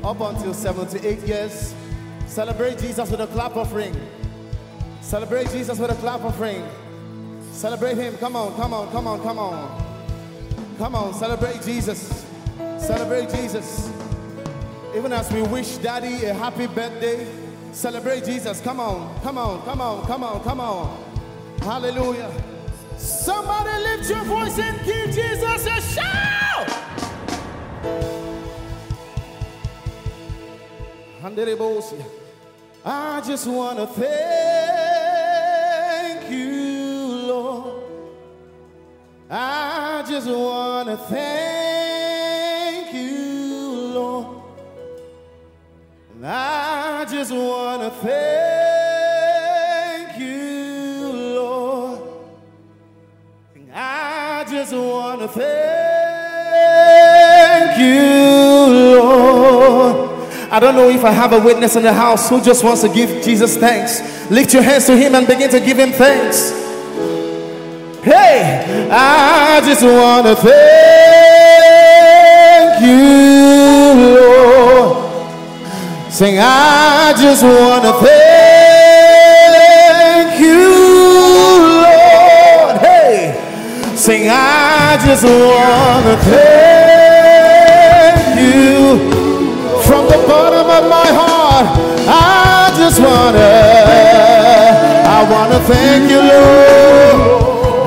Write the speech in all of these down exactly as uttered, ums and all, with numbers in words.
up until seventy-eight years. Celebrate Jesus with a clap offering. Celebrate Jesus with a clap offering. Celebrate him. Come on, come on, come on, come on. Come on, celebrate Jesus. Celebrate Jesus. Even as we wish Daddy a happy birthday, celebrate Jesus. Come on, come on, come on, come on, come on. Hallelujah. Somebody lift your voice and give Jesus a shout. I just want to thank you, Lord. I just want to thank you, Lord. I just want to thank you, Lord. I just want to thank you, Lord. I don't know if I have a witness in the house who just wants to give Jesus thanks. Lift your hands to him and begin to give him thanks. Hey, I just want to thank you, Lord. Sing, I just want to thank you, Lord. Hey, sing, I just want to thank you. From the bottom of my heart, I just want to, I want to thank you, Lord.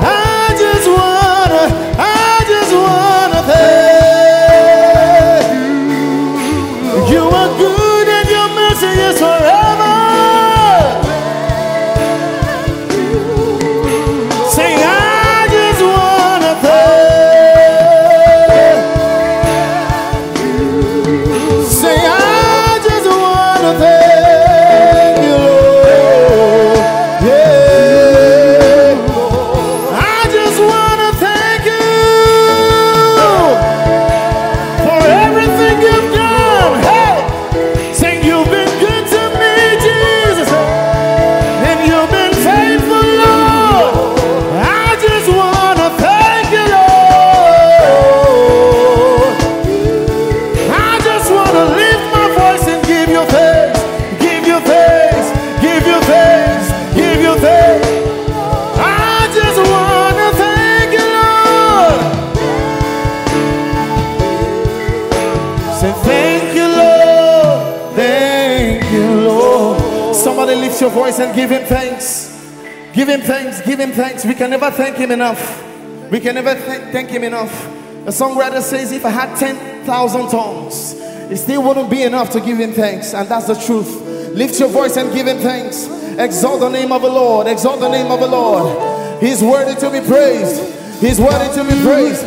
Your voice and give him thanks. Give him thanks. Give him thanks. We can never thank him enough. We can never th- thank him enough. The songwriter says, if I had ten thousand tongues, it still wouldn't be enough to give him thanks. And that's the truth. Lift your voice and give him thanks. Exalt the name of the Lord. Exalt the name of the Lord. He's worthy to be praised. He's worthy to be praised.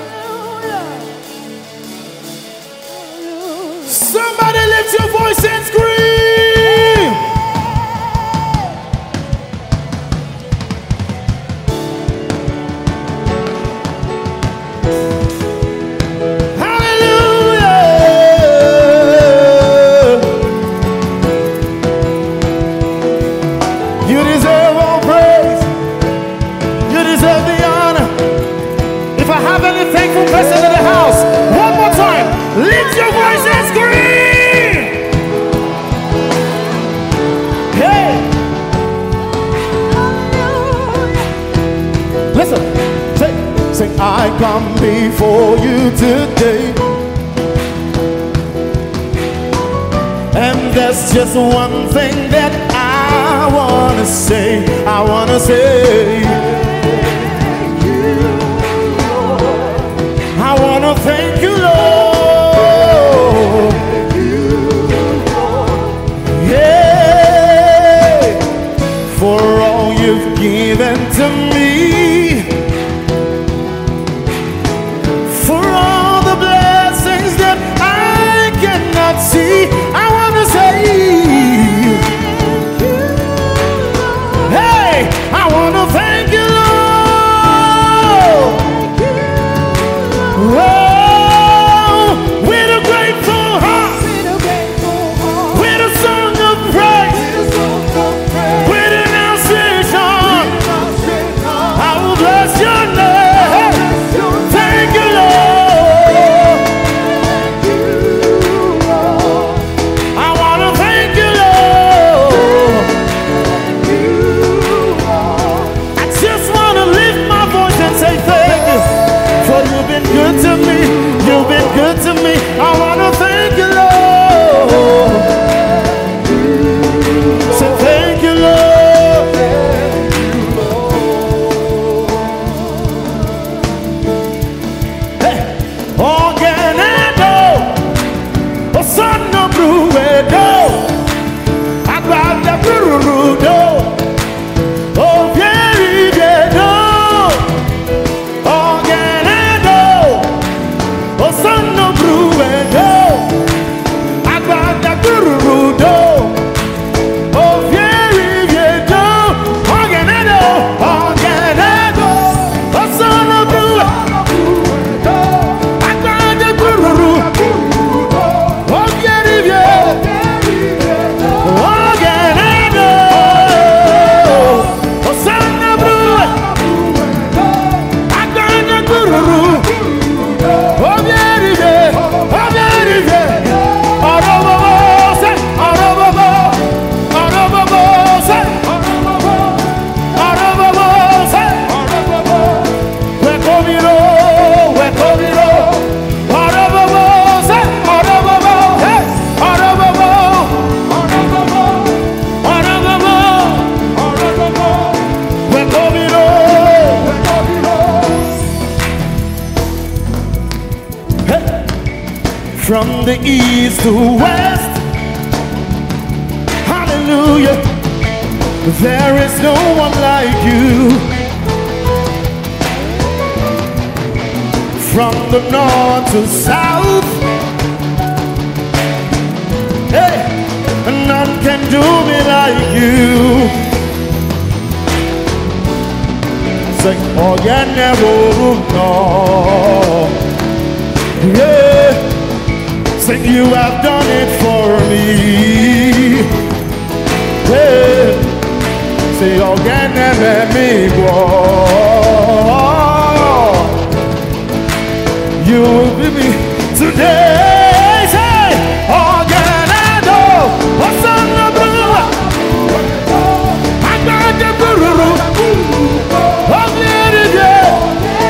Somebody lift your voice and scream. I come before you today, and there's just one thing that I want to say. I want to say I want to thank you, Lord. Yeah, for all you've given to me. See, I want to say, hey, I want to thank you. from the east to west. Hallelujah. There is no one like you. From the north to south, hey, none can do me like you. Sing, oh yeah, never no. Yeah. Sing, you have done it for me. Yeah. Say, oh yeah, never me go. You will be me today. Say, oh yeah, I know. What's on the blue? I got the blue. Oh yeah, yeah.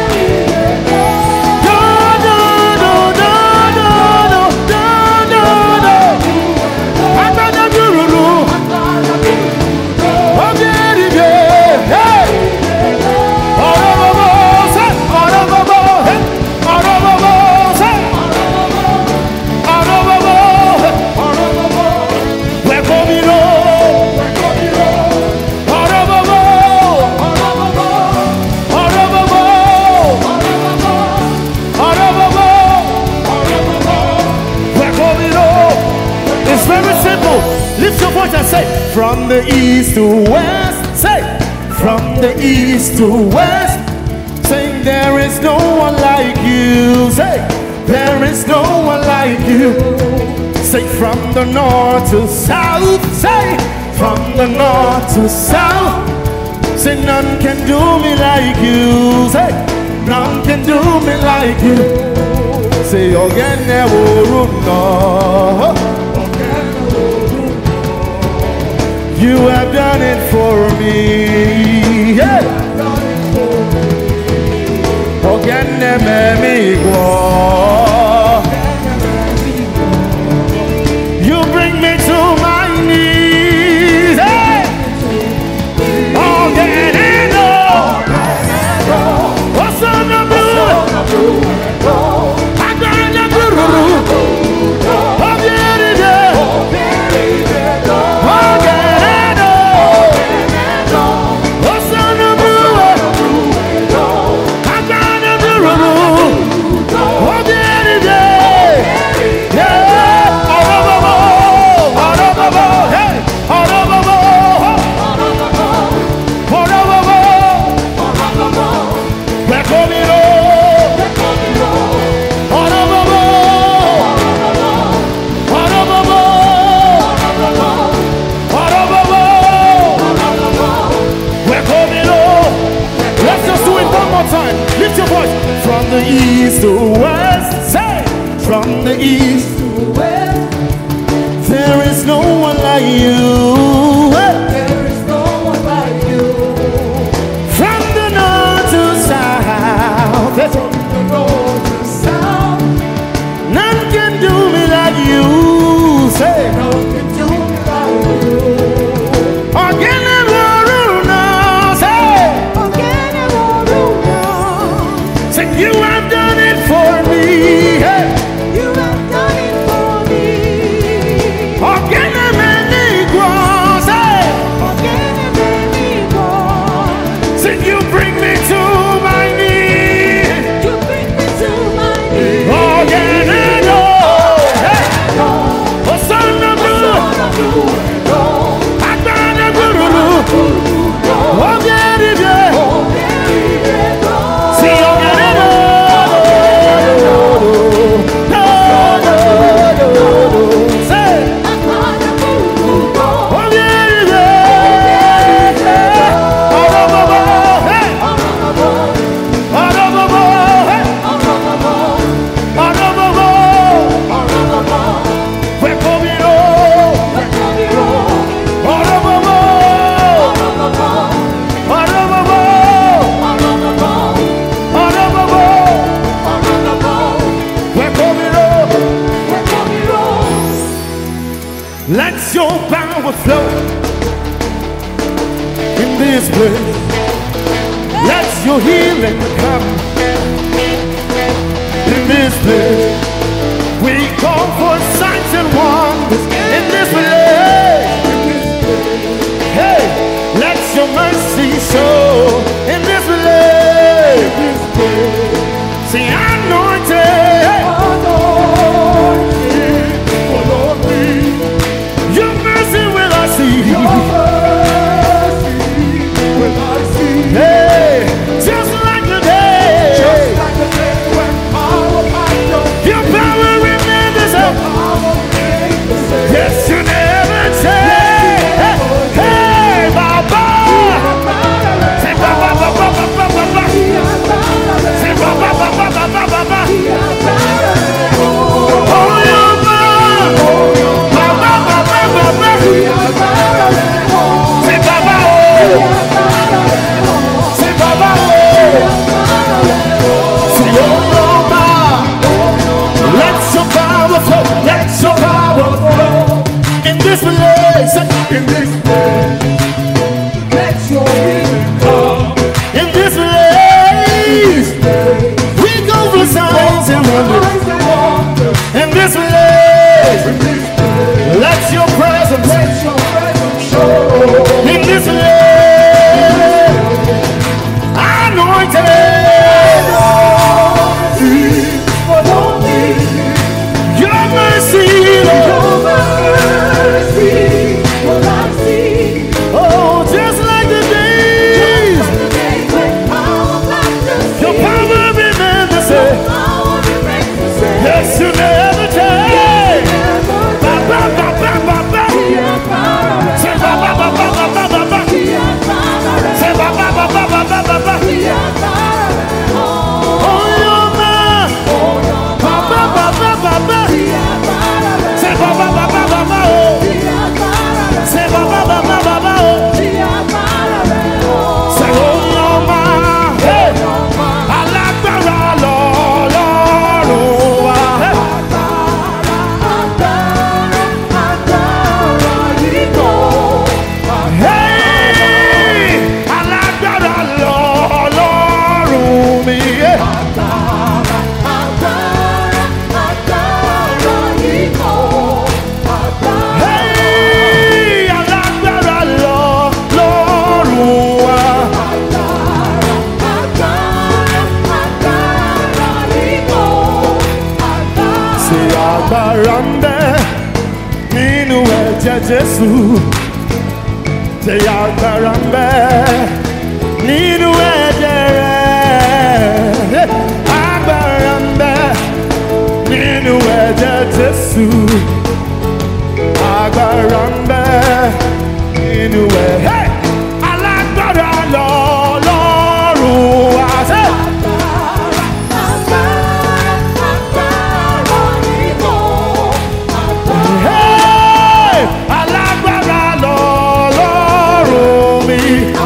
Say, from the east to west, say, from the east to west, saying there is no one like you, say, there is no one like you, say, from the north to south, say, from the north to south, say, none can do me like you, say, none can do me like you, say, oh yeah, never know. You have done it for me. Yeah. Again, me go. You bring me to my knees. Hey. Again and oh. What's on the blue? I got the blue. From the east to west, say, from the east to west, there is no one like you. There is no one like you. From the north to south, from the north to south, none can do me like you. Say, none can do me like you. Again and more, no, say, again and more, no. Say, you have done it for me. Hey. You have done it for me. Again and many grows. Hey. Again and many grows. Say, you bring me to my knees. You bring me to my knees. Again and oh. Hey. Oh, son of blue. I got a blue. Oh, yeah, yeah. See, oh, yeah, yeah. Let your power flow in this place. Let your healing come in this place. We call for signs and wonders in this place. Hey, let your mercy show in this place. See, anointed, anointed, follow me. Your mercy will I see. Your mercy will I see. Hey, just like the day, just like the day when power by your, your power remains the same. Yes, you never change. Hey, hey, Baba. Say Baba, Baba, Baba, Baba. Say Baba, Baba, Baba, Baba. Oh, your Baba, Baba, Baba, Baba. Say Baba, oh. Say Baba, oh. Say oh, Baba. Let your power flow. Let your power flow in this place. In this place. Let your healing come in this place. We go for signs and wonders in this place. Let your presence, let your presence show in this place. Anointed, follow me. Your mercy, Lord. Your mercy will I see. Oh, just like the days, just like the days when power like the sea. Your power remains the same. Yes, you never change. Ba ba ba ba ba ba. Say ba ba ba ba ba ba ba. Say ba ba ba ba ba ba ba ba. Oh, your man. Ba ba ba ba ba ba. Say ba ba ba ba ba ba. Say ba ba ba ba ba ba. Say oh, your man. Hey, alágbára l'Ọlọ́run wa. Hey, alágbára l'Ọlọ́run mi. Hey, alágbára l'Ọlọ́run wa. Ṣé agbára ń bẹ nínú ẹ̀jẹ̀ Jésù? Ṣé agbára ń bẹ nínú ẹ̀jẹ̀ rẹ̀? Agbára ń bẹ nínú ẹ̀jẹ̀ Jésù. Agbára ń bẹ nínú ẹ̀jẹ̀. Alágbára l'Ọlọ́run wa. Ṣé hey, alágbára l'Ọlọ́run mi.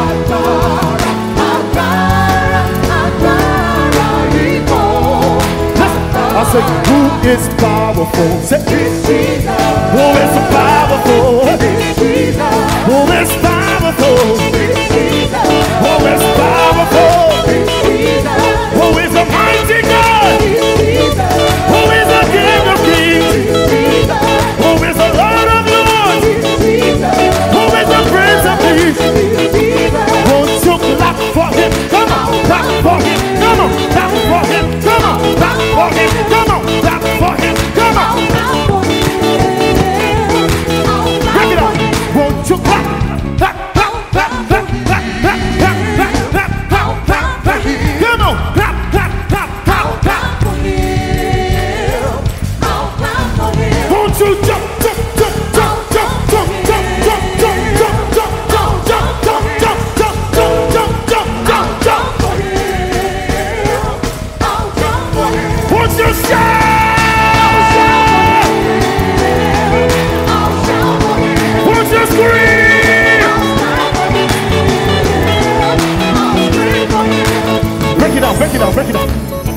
I say, who is powerful? Say, who is powerful? Who is powerful? Who is powerful? Who is a mighty God? Who is the King of Kings? Who is the Lord of Lords? Who is the Prince of Peace? Won't you clap for him? Come on, clap for him. Come on, clap for him. Come on, clap for him. Come on, clap for him. Come on. Break it up. Won't you clap? Clap, clap, clap, clap, clap, clap, clap, clap, clap, clap, clap, clap. Come on, clap, clap, clap, clap, clap. Won't you jump, jump, jump, jump, jump, jump, jump, jump, jump, jump, jump, jump, jump, jump, jump, jump, jump, jump, jump, jump. Won't you shout? Won't you scream? Break it down, break it down, break it down.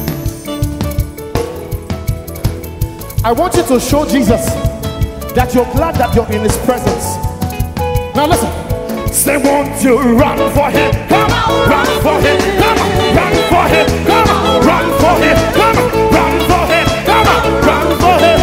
I want you to show Jesus that you're glad that you're in his presence. Now listen. Say, won't you run for him? Come on, run for him. Come on, run for him. Come on, run for him. Come on, run for him. Come on, run for him.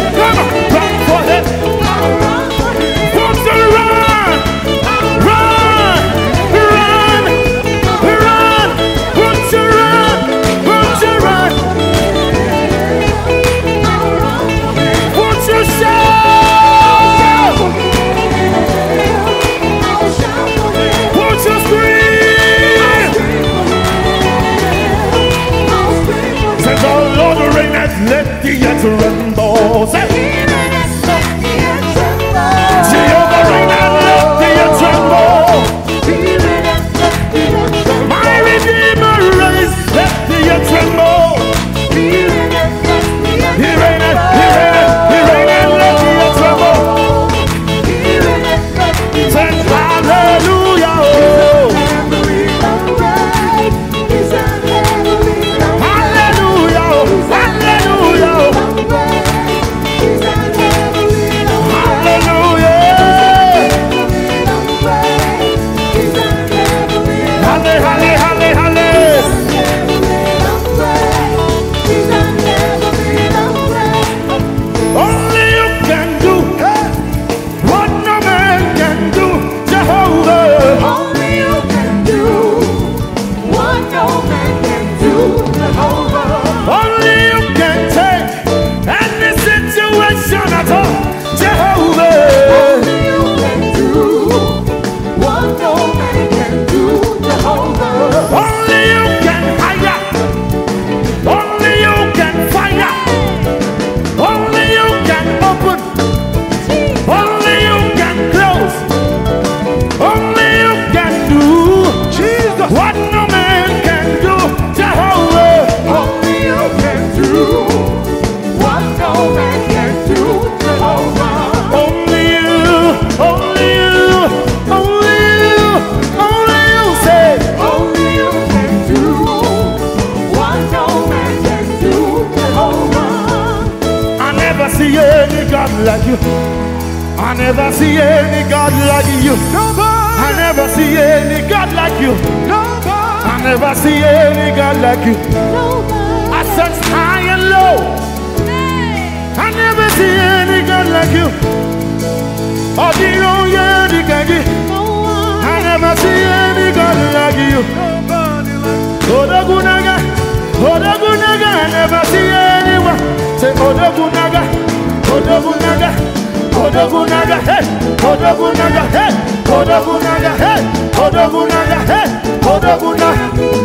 I never see any God like you. Nobody. I never see any God like you. Nobody. I never see any God like you. Nobody. I search high and low. Hey. I never see any God like you. Oh, the oh yeah, the Kagi. I never see any God like you. Nobody like you. Oh, the Gunaga. Oh, the Gunaga. I never see anyone. Say, oh, the Gunaga. Oh, the Gunaga. Odogunaga, hey, Odogunaga, hey, Odogunaga, hey, Odogunaga, hey, Odogunaga,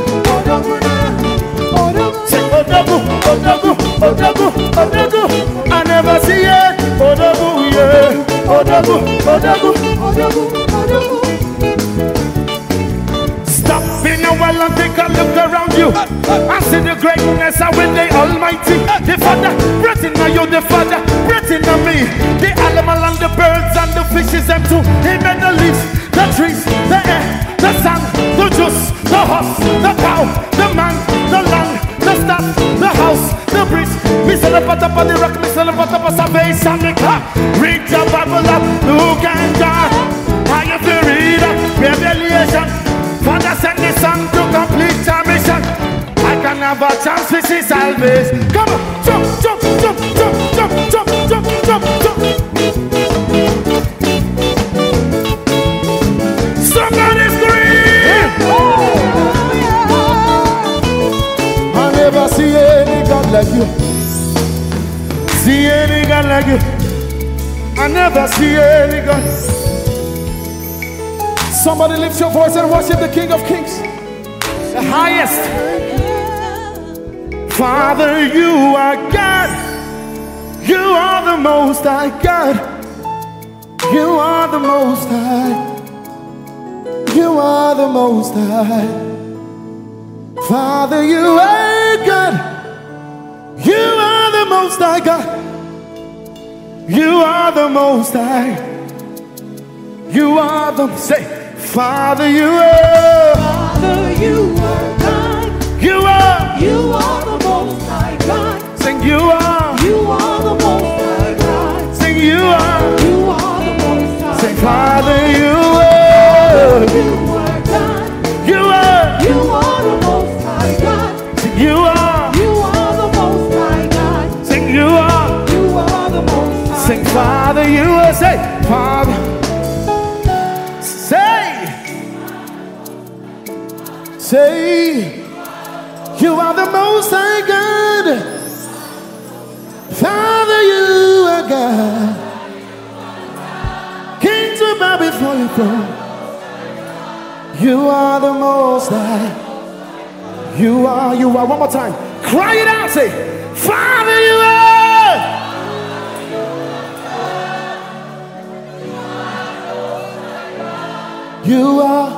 Odogunaga, say Odogu, Odogu, Odogu, Odogu. I never see it. Odogu, yeah, Odogu, Odogu, Odogu, Odogu. Stop in a while and take a look around you. I see the greatness of the Almighty. The Father, breath in you, the Father, breath in me. The animal and the birds and the fishes, them too. He made the leaves, the trees, the air, the sun, the juice, the horse, the cow, the man, the land, the stuff, the house, the breeze. Me say the pot up on the rock, me say the pot up on salvation, the car. Read your Bible up, look and God. I have to read up, Revelation. Father send the son to complete our mission. I can have a chance to see salvation. Come on, jump, jump, jump, jump, jump, jump, jump, jump, jump. Somebody scream! I never see any God like you. See any God like you. I never see any God. Somebody lift your voice and worship the King of Kings, the highest. Father, you are God. You are the most high God. You are the most high. You are the most high. Father, you are God. You are the most high God. You are the most high. You are the, say, Father, you are. Father, you are God. You are. You are the most high God. Sing, you are. You are the most high God. Sing, you are. You are the most high God. Sing, Father, you are. You are God. You are. You are the most high God. Sing, you are. You are the most high God. Sing, you are. You are the most high. Sing, Father, you are. Say, Father. Say. Say, you are the most high God. Father, you are God. Kings will bow before your throne. You are the most high. You are, you are. One more time. Cry it out. Say, Father, you are. You are.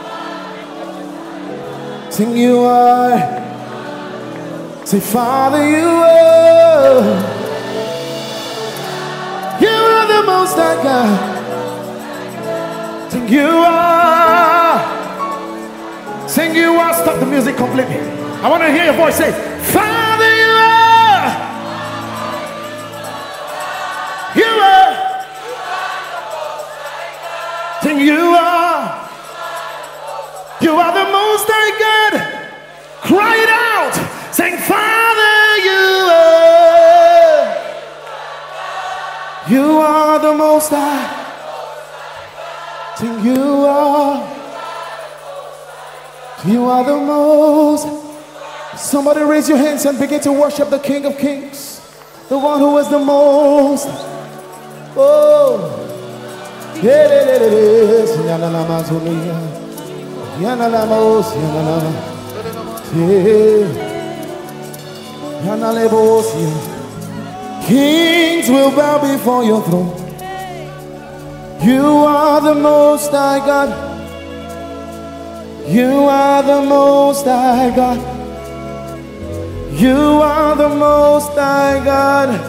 Sing, you are. Say, Father, you are. You are the most high God. Sing, you are. Sing, you are. Stop the music completely. I want to hear your voice say, Father, you are. You are. Sing, you are. You are the most high God. Cry it out. Sing, Father, you are. You are the most high. Sing, you are. You are the most. Somebody raise your hands and begin to worship the King of Kings, the one who is the most. Oh. Yana la mos, yana la, yana le bos. Kings will bow before your throne. You are the most high God. You are the most high God. You are the most high God.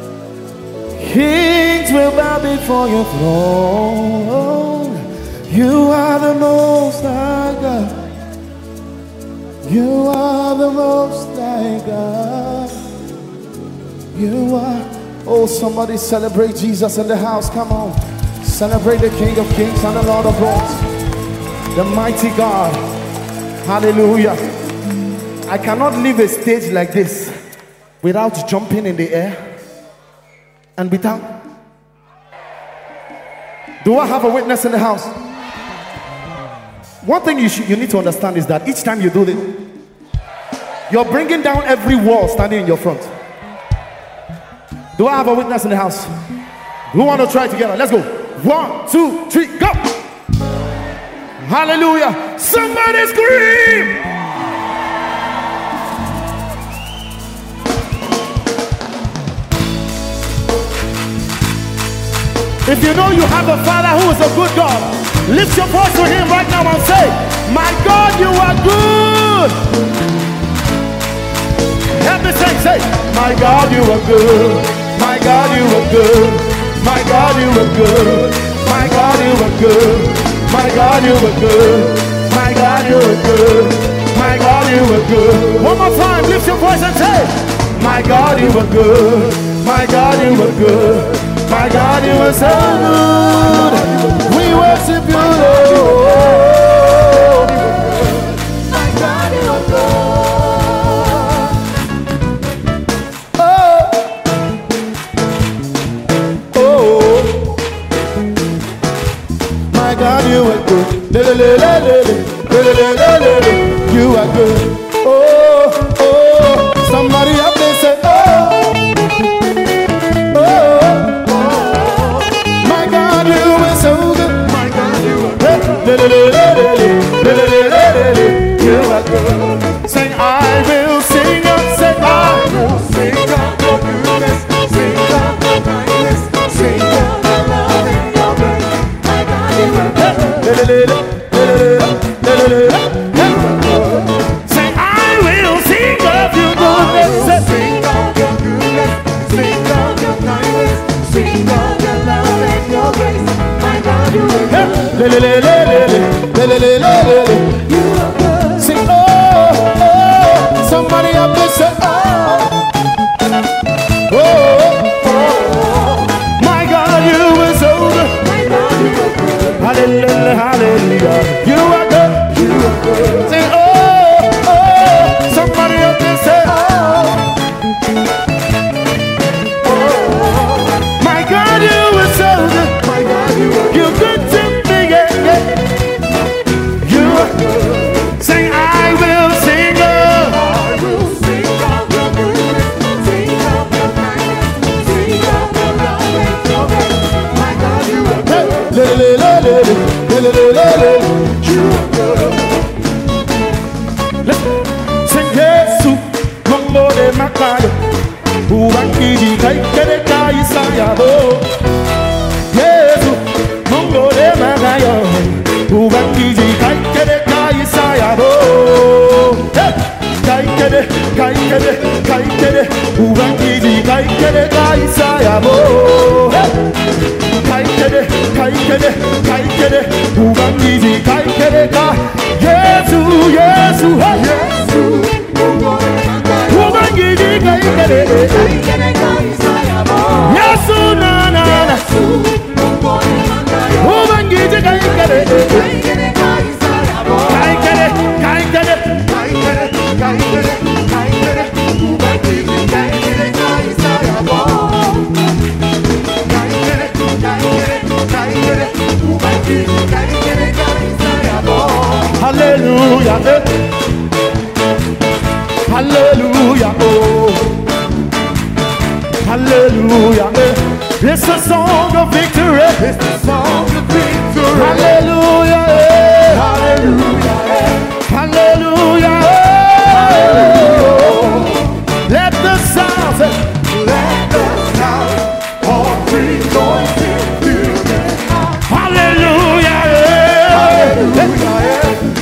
Kings will bow before your throne. You are the most high God. You are the most high God. You are. Oh, somebody celebrate Jesus in the house. Come on. Celebrate the King of Kings and the Lord of Lords. The mighty God. Hallelujah. I cannot leave a stage like this without jumping in the air and without. Do I have a witness in the house? One thing you, should, you need to understand is that each time you do this, you're bringing down every wall standing in your front. Do I have a witness in the house? We want to try together. Let's go. One, two, three, go. Hallelujah. Somebody scream. If you know you have a Father who is a good God, lift your voice to him right now and say, my God, you are good. Help me say, say, my God, you are good. My God, you are good. My God, you are good. My God, you are good. My God, you are good. My God, you are good. My God, you are good. One more time, lift your voice and say, my God, you are good. My God, you are good. My God, you are so good. We worship you, Lord. My God, you are good. Oh, oh, my God, you are good. You are good. Oh, oh, somebody up there say, oh. You are good. Sing, I will sing up, sing, I will sing up your goodness, sing up your kindness, sing up your love and your grace. My God, you are good. Sing, I will sing up your goodness, sing up your goodness, sing up your kindness, sing up your love and your grace. My God, you are good. You are good. Sing, oh, oh, somebody up there say, oh, oh, oh, my God, you are so good. My God, you are good. Hallelujah, hallelujah. You are good. You are good. Sing, oh, oh, somebody up there say, oh, oh, my God, you are so good. My God, you are good. You're good to me, yeah, yeah. Sing, I will sing up. I will sing up your goodness, sing up your kindness, sing up your love and your grace. My God, you are good. You are good. Sing, Yesu, Mungu de Makaya, Ubangiji kaikere kaisaya bo. Yesu, Mungu de Makaya, Ubangiji kaikere kaisaya bo. Kaikere, kaikere, kaikere, Ubangiji kaikere kaisaya bo. Kaikere, kaikere, kaikere, Ubangiji kaikere ka. Yesu, Yesu, Yesu, Ubangiji kaikere, kaikere kaisaya bo. Yesu na na na, Ubangiji kaikere, kaikere kaisaya bo. Kaikere, kaikere, kaikere, kaikere, kaikere, Ubangiji kaikere kaisaya bo. Kaikere, kaikere, kaikere, Ubangiji kaikere kaisaya bo. Hallelujah, eh. Hallelujah, oh. Hallelujah, eh. It's a song of victory. It's a song of victory. Hallelujah, eh. Hallelujah, eh. Hallelujah, eh. Hallelujah. Let the sound, eh. Let the sound of rejoicing fill the house. Hallelujah, eh. Hallelujah, eh.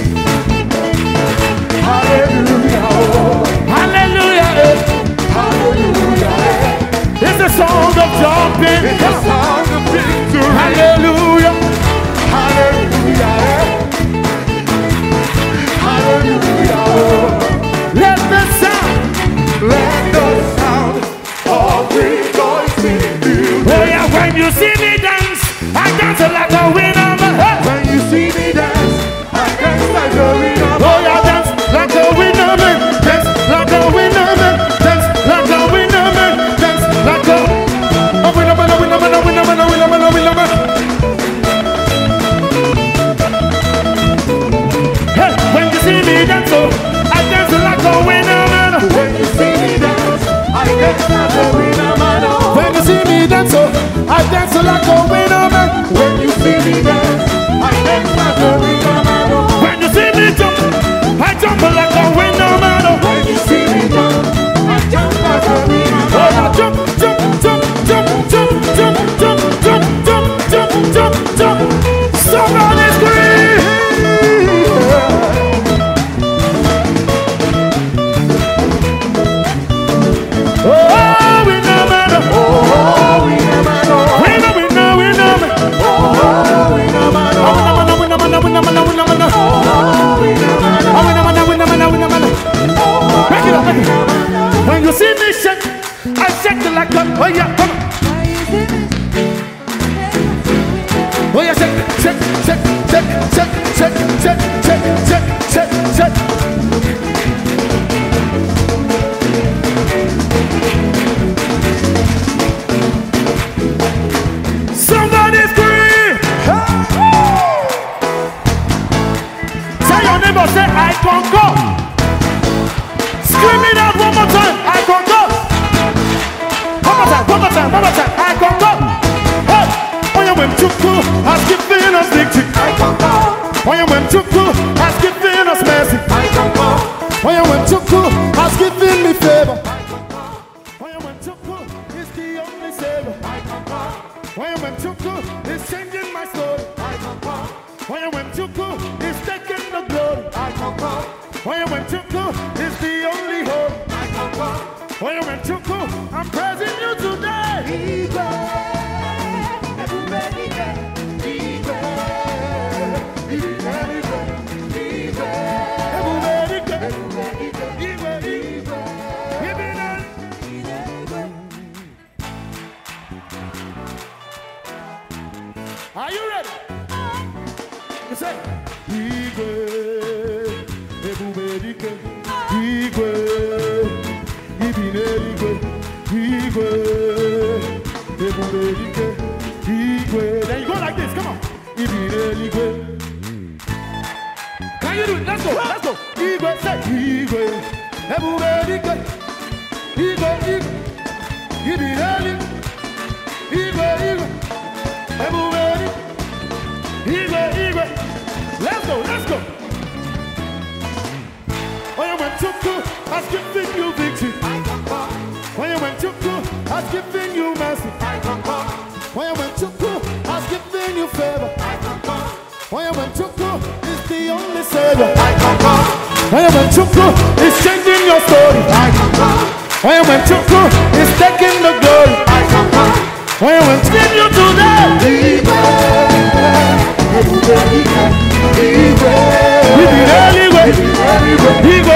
Hallelujah, oh. Hallelujah, eh. Hallelujah, eh. It's a song of jumping. It's a song of victory. Hallelujah. Hallelujah. like a winner man. Hey. When you see me dance, I dance like a winner man. Oh yeah, dance like a winner man. Dance like a winner man. Dance like a winner man. Dance like a a winner man, a winner man, a winner man, a winner man, a winner man. Hey, when you see me dance, oh, I dance like a winner man. When you see me dance, I dance like a winner man. When you see me dance, oh, I dance like a winner man. When you see me dance, I dance like a winner man. When you see me jump, I jump like a winner man. When you see me jump, I jump like a winner man. Oh, I jump, jump, jump, jump, jump, jump, jump, jump, jump, jump, jump, jump. Somebody scream! Oh, winner man! Oh, winner man. Winner, winner, winner man! Oh, winner man. Oh, winner man, winner man, winner man, winner man! Oh, winner man. Oh, winner man, winner man, winner man! Break it up, break it up. When you see me shake, I shake it like a, oh yeah, come on. Oh yeah, shake, shake, shake, shake, shake, shake, shake, shake, shake, shake, shake. Somebody scream! Tell your neighbor, say I can go. Scream it out one more time, I can go. One more time, one more time, one more time, I can go. Hey, when you went to cool, has given us victory. I can go. When you went to cool, has given us mercy. I can go. When you went to cool, has given me favor. When you went to cool, is the only savior. When you went to cool, is changing my story. When you went to cool, is taking the glory. When you went to cool, is the only hope. When you went to cool, I'm praising you today. Are you ready? You say, Igwe, Ebubedike, Igwe, Ibine Igwe, Igwe, Ebubedike, Igwe. Then you go like this, come on. Ibine Igwe. Can you do it? Let's go, let's go. Igwe, say, Igwe, Ebubedike, Igwe, Igwe, Ibine Igwe, Igwe, Ebubedike. Igwe, Igwe, let's go, let's go. When you went to cool, has given you victory. When you went to cool, has given you mercy. When you went to cool, has given you favor. When you went to cool, it's the only savior. When you went to cool, it's changing your story. When you went to cool, it's taking the glory. When you went to you today. Igwe, Igwe, Igwe, Igwe,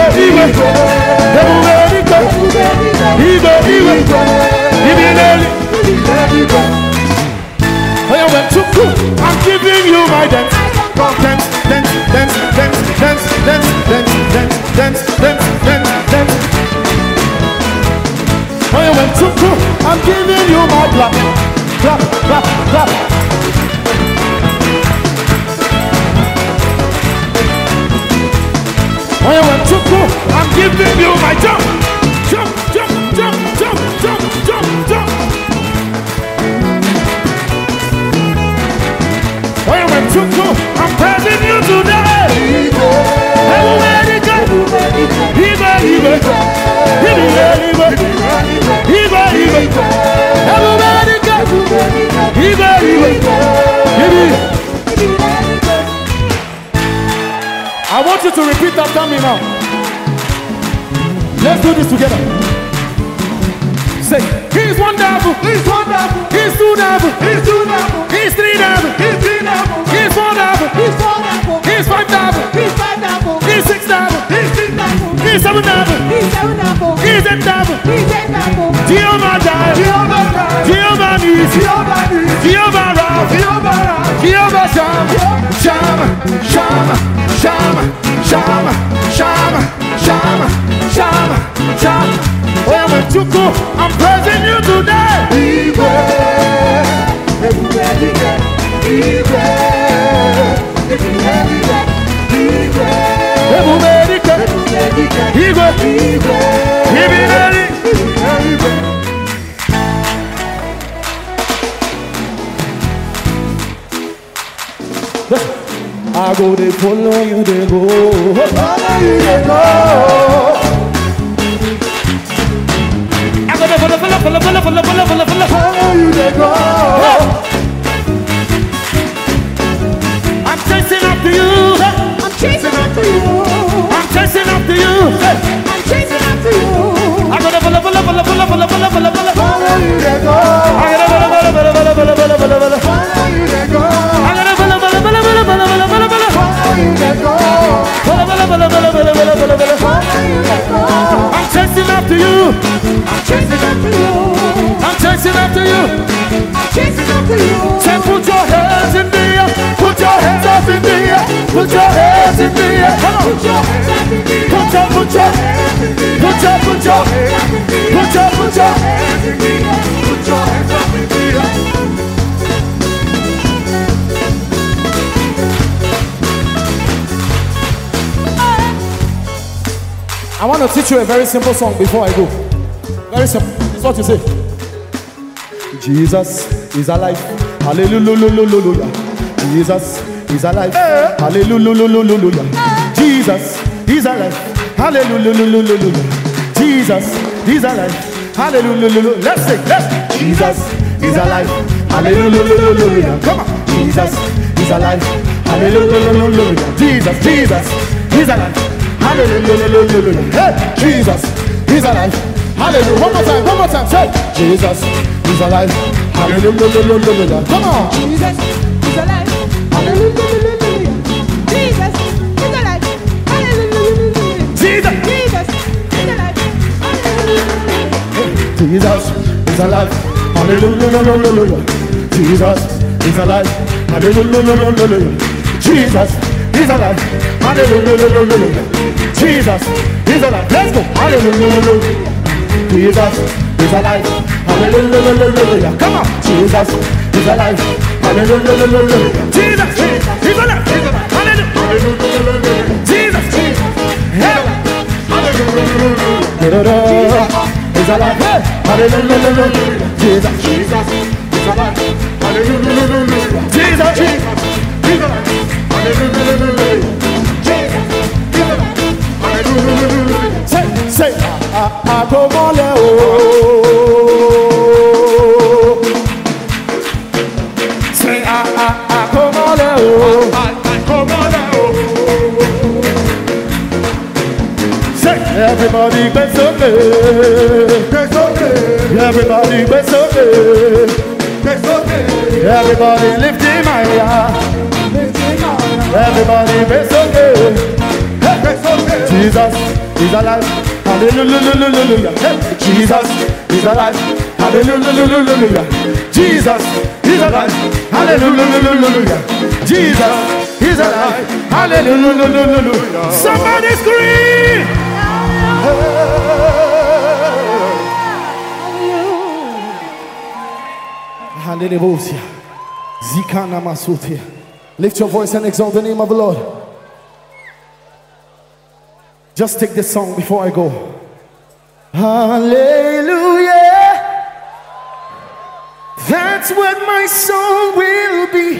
when you went to cool, I'm giving you my dance. Dance, dance, dance, dance, dance, dance, dance, dance, dance, dance, dance. When you went to cool, I'm giving you my clap, clap, clap, clap. When you went to cool, I'm giving you my jump, jump, jump, jump, jump, jump, jump, jump. When you went to cool, I'm praising you today. Everybody go, Igwe, Igwe, Igwe, Igwe, Igwe, Igwe. Everybody go, Igwe, Igwe, Igwe. I want you to repeat after me now. Let's do this together. Say, He's wonderful. He's wonderful. He's two devil. He's two devil. He's three devil. He's three devil. He's four devil. He's four devil. He's five devil. He's five devil. He's six devil. He's six devil. He's seven devil. He's seven devil. He's eight devil. He's eight devil. Jehovah Jireh. Jehovah Jireh. Jehovah Nissi. Jehovah Nissi. Jehovah Rapha. Jehovah Rapha. Shama, Shama, Shama, Shama, Shama, Shama, Shama, Shama, Shama. When we took you, I'm praising you today. Beware, beware, beware, beware, I go, they follow you, they go. Follow you, they go. I go, they follow, follow, follow, follow, follow, follow, follow, follow. Follow you, they go. I'm chasing after you. I'm chasing after you. I'm chasing after you. I'm chasing after you. I go, they follow, follow, follow, follow, follow, follow, follow, follow. Follow you, they go. I go, they follow, follow, follow, follow, follow, follow, follow, follow. Follow you, they go. I go, they follow, follow, follow, follow, follow, follow, follow, follow. Follow you, they go. Follow, follow, follow, follow, follow, follow, follow, follow. Follow you, they go. I'm chasing after you. I'm chasing after you. I'm chasing after you. I'm chasing after you. Say, put your hands in the air. Put your hands up in the air. Put your hands in the air. Come on. Put your hands up in the air. Put your, put your hands in the air. Put your, put your hands in the air. Put your, put your hands in the air. Put your hands up in the air. I want to teach you a very simple song before I go. Very simple. It's what you say. Jesus is alive. Hallelujah. Jesus is alive. Hallelujah. Jesus is alive. Hallelujah. Jesus is alive. Hallelujah. Let's sing. Let's. Jesus is alive. Hallelujah. Come on. Jesus is alive. Hallelujah. Jesus, Jesus is alive. Hallelujah. Hey, Jesus is alive. Hallelujah. One more time, one more time. Say, Jesus is alive. Hallelujah. Come on. Jesus is alive. Hallelujah. Jesus is alive. Hallelujah. Jesus. Jesus is alive. Hallelujah. Jesus is alive. Hallelujah. Jesus is alive. Hallelujah. Jesus is alive. Hallelujah. Jesus is alive. Let's go. Hallelujah. Jesus is alive. Hallelujah. Come on. Jesus is alive. Hallelujah. Jesus is alive. Hallelujah. Jesus is alive. Is alive. Hallelujah. Jesus. Jesus is alive. Hallelujah. Jesus is alive. Hallelujah. Say, say, ah, ah, come on, oh. Say, ah, ah, ah, come on, oh. Ah, ah, come on, oh. Say, everybody, best of me. Best of me. Everybody, best of me. Best of me. Everybody, lifting my hand. Everybody, best of me. Jesus is alive. Hallelujah. Jesus is alive. Hallelujah. Jesus is alive. Hallelujah. Jesus is alive. Hallelujah. Somebody scream. Hallelujah. Zikana masutia. Lift your voice and exalt the name of the Lord. Just take this song before I go. Hallelujah. That's what my song will be.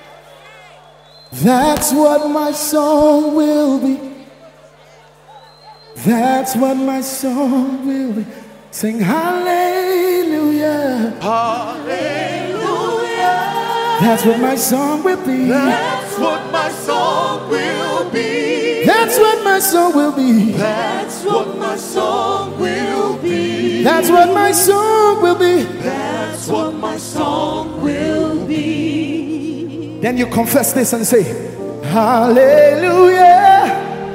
That's what my song will be. That's what my song will be. Sing hallelujah. Hallelujah. That's what my song will be. That's what my song will be. That's what my song will be. That's what my song will be. That's what my song will be. That's what my song will be. Then you confess this and say, hallelujah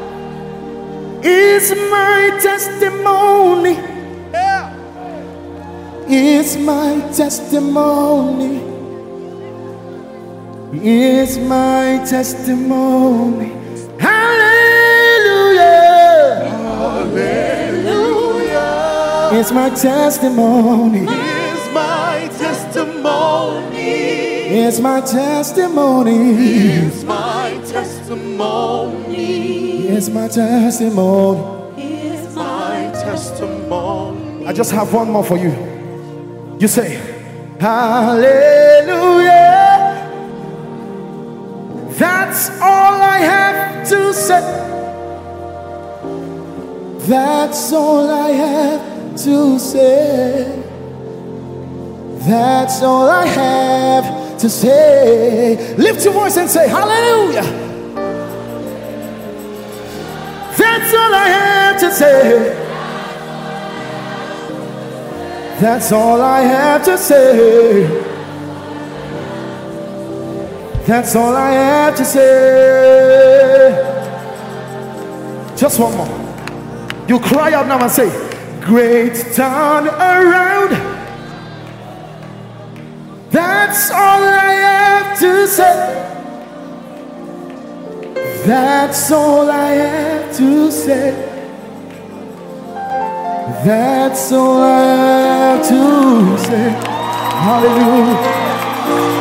is my testimony. Yeah. It's my testimony. is my testimony. Hallelujah. Hallelujah. It's my testimony. Is my testimony. It's my testimony. Is my testimony. It's my testimony. Is my testimony. I just have one more for you. You say, hallelujah. That's all I have to say. That's all I have to say. That's all I have to say. Lift your voice and say, hallelujah. That's all I have to say. That's all I have to say. That's all I have to say. Just one more. You cry out now and say, great turn around. That's all I have to say. That's all I have to say. That's all I have to say. Hallelujah.